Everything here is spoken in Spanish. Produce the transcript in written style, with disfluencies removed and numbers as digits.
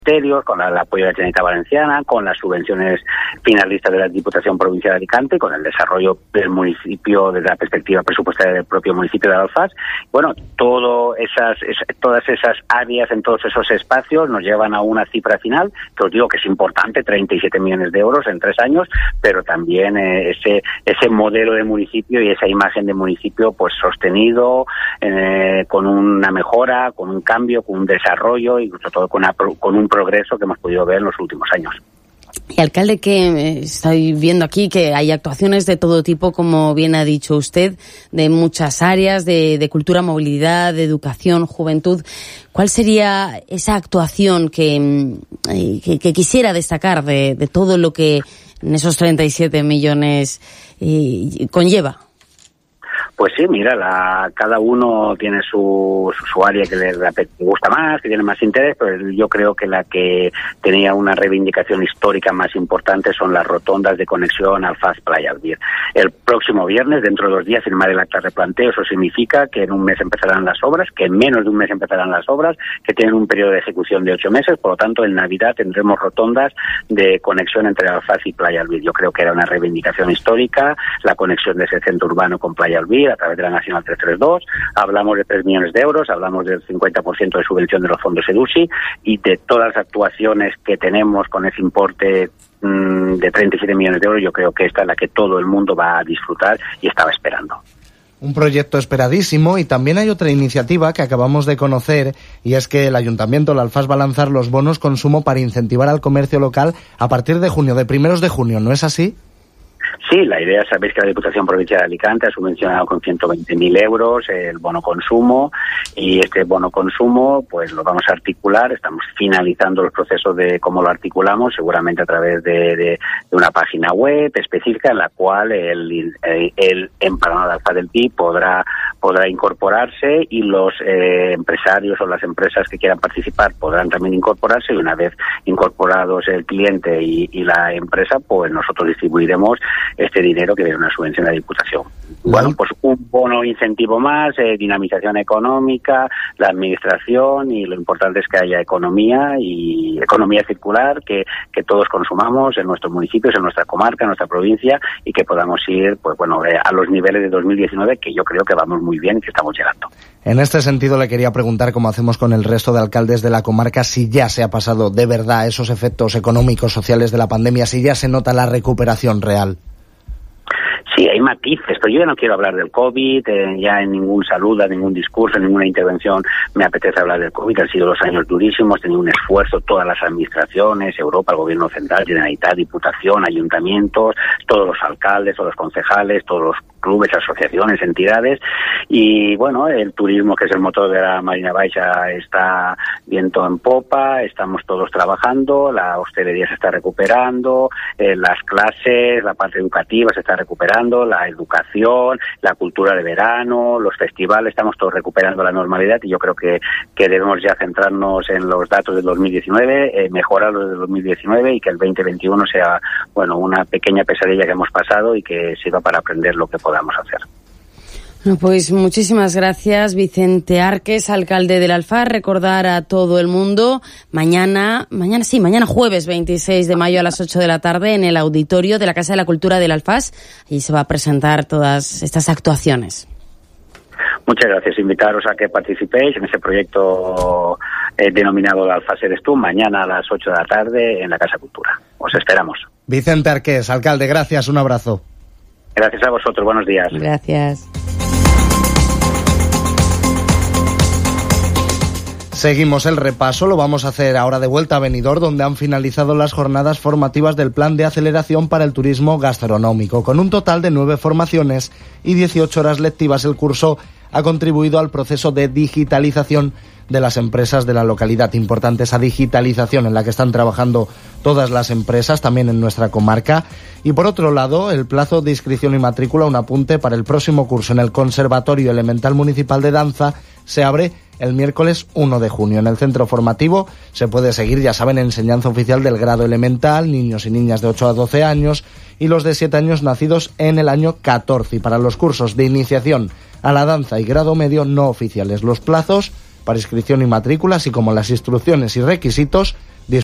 con el apoyo de la Generalitat Valenciana, con las subvenciones finalistas de la Diputación Provincial de Alicante, con el desarrollo del municipio desde la perspectiva presupuestaria del propio municipio de Alfás. Bueno, todas esas áreas en todos esos espacios nos llevan a una cifra final, que os digo que es importante, 37 millones de euros en 3 años, pero también ese modelo de municipio y esa imagen de municipio pues sostenido, con una mejora, con un cambio, con un desarrollo y sobre todo con un progreso que hemos podido ver en los últimos años. Y alcalde, que estoy viendo aquí que hay actuaciones de todo tipo, como bien ha dicho usted, de muchas áreas, de cultura, movilidad, de educación, juventud. ¿Cuál sería esa actuación que quisiera destacar de todo lo que en esos 37 millones conlleva? Pues sí, mira, cada uno tiene su área que le gusta más, que tiene más interés, pero yo creo que la que tenía una reivindicación histórica más importante son las rotondas de conexión Alfás-Playa Albir. El próximo viernes, dentro de 2 días, firmar el acta de replanteo. Eso significa que en un mes empezarán las obras, que en menos de un mes empezarán las obras, que tienen un periodo de ejecución de 8 meses, por lo tanto, en Navidad tendremos rotondas de conexión entre Alfás y Playa Albir. Yo creo que era una reivindicación histórica, la conexión de ese centro urbano con Playa Albir, a través de la Nacional 332, hablamos de 3 millones de euros, hablamos del 50% de subvención de los fondos EDUSI y de todas las actuaciones que tenemos con ese importe de 37 millones de euros. Yo creo que esta es la que todo el mundo va a disfrutar y estaba esperando. Un proyecto esperadísimo, y también hay otra iniciativa que acabamos de conocer, y es que el Ayuntamiento, la Alfás, va a lanzar los bonos consumo para incentivar al comercio local a partir de junio, de primeros de junio, ¿no es así? Sí, la idea, sabéis que la Diputación Provincial de Alicante ha subvencionado con 120.000 euros el bono consumo, y este bono consumo pues lo vamos a articular. Estamos finalizando los procesos de cómo lo articulamos, seguramente a través de una página web específica en la cual el empadronado de Alfás del Pi podrá incorporarse, y los empresarios o las empresas que quieran participar podrán también incorporarse, y una vez incorporados el cliente y la empresa, pues nosotros distribuiremos este dinero que viene una subvención de la Diputación. Bueno, pues un bono incentivo más, dinamización económica, la administración, y lo importante es que haya economía y economía circular, que todos consumamos en nuestros municipios, en nuestra comarca, en nuestra provincia, y que podamos ir pues bueno a los niveles de 2019, que yo creo que vamos muy bien y que estamos llegando. En este sentido le quería preguntar, como hacemos con el resto de alcaldes de la comarca, si ya se ha pasado de verdad esos efectos económicos, sociales de la pandemia, si ya se nota la recuperación real. Sí, hay matices, pero yo ya no quiero hablar del COVID, ya en ningún saludo, en ningún discurso, en ninguna intervención me apetece hablar del COVID. Han sido 2 años durísimos, han tenido un esfuerzo todas las administraciones, Europa, el Gobierno Central, Generalitat, Diputación, ayuntamientos, todos los alcaldes, todos los concejales, todos los clubes, asociaciones, entidades, y bueno, el turismo, que es el motor de la Marina Baixa, está viento en popa, estamos todos trabajando, la hostelería se está recuperando, las clases, la parte educativa se está recuperando, la educación, la cultura de verano, los festivales, estamos todos recuperando la normalidad, y yo creo que debemos ya centrarnos en los datos del 2019, mejorar los del 2019, y que el 2021 sea, bueno, una pequeña pesadilla que hemos pasado y que sirva para aprender lo que podamos hacer. Bueno, pues muchísimas gracias, Vicente Arques, alcalde del Alfás. Recordar a todo el mundo, mañana jueves 26 de mayo a las 8 de la tarde en el auditorio de la Casa de la Cultura del Alfás. Allí se va a presentar todas estas actuaciones. Muchas gracias. Invitaros a que participéis en ese proyecto denominado El Alfás eres tú, mañana a las 8 de la tarde en la Casa Cultura. Os esperamos. Vicente Arques, alcalde, gracias, un abrazo. Gracias a vosotros, buenos días. Gracias. Seguimos el repaso, lo vamos a hacer ahora de vuelta a Benidorm, donde han finalizado las jornadas formativas del Plan de Aceleración para el Turismo Gastronómico. Con un total de 9 formaciones y 18 horas lectivas, el curso ha contribuido al proceso de digitalización de las empresas de la localidad. Importante esa digitalización en la que están trabajando todas las empresas, también en nuestra comarca. Y por otro lado, el plazo de inscripción y matrícula, un apunte para el próximo curso en el Conservatorio Elemental Municipal de Danza, se abre el miércoles 1 de junio. En el centro formativo se puede seguir, ya saben, enseñanza oficial del grado elemental, niños y niñas de 8 a 12 años y los de 7 años nacidos en el año 14. Y para los cursos de iniciación a la danza y grado medio no oficiales, los plazos para inscripción y matrícula, así como las instrucciones y requisitos,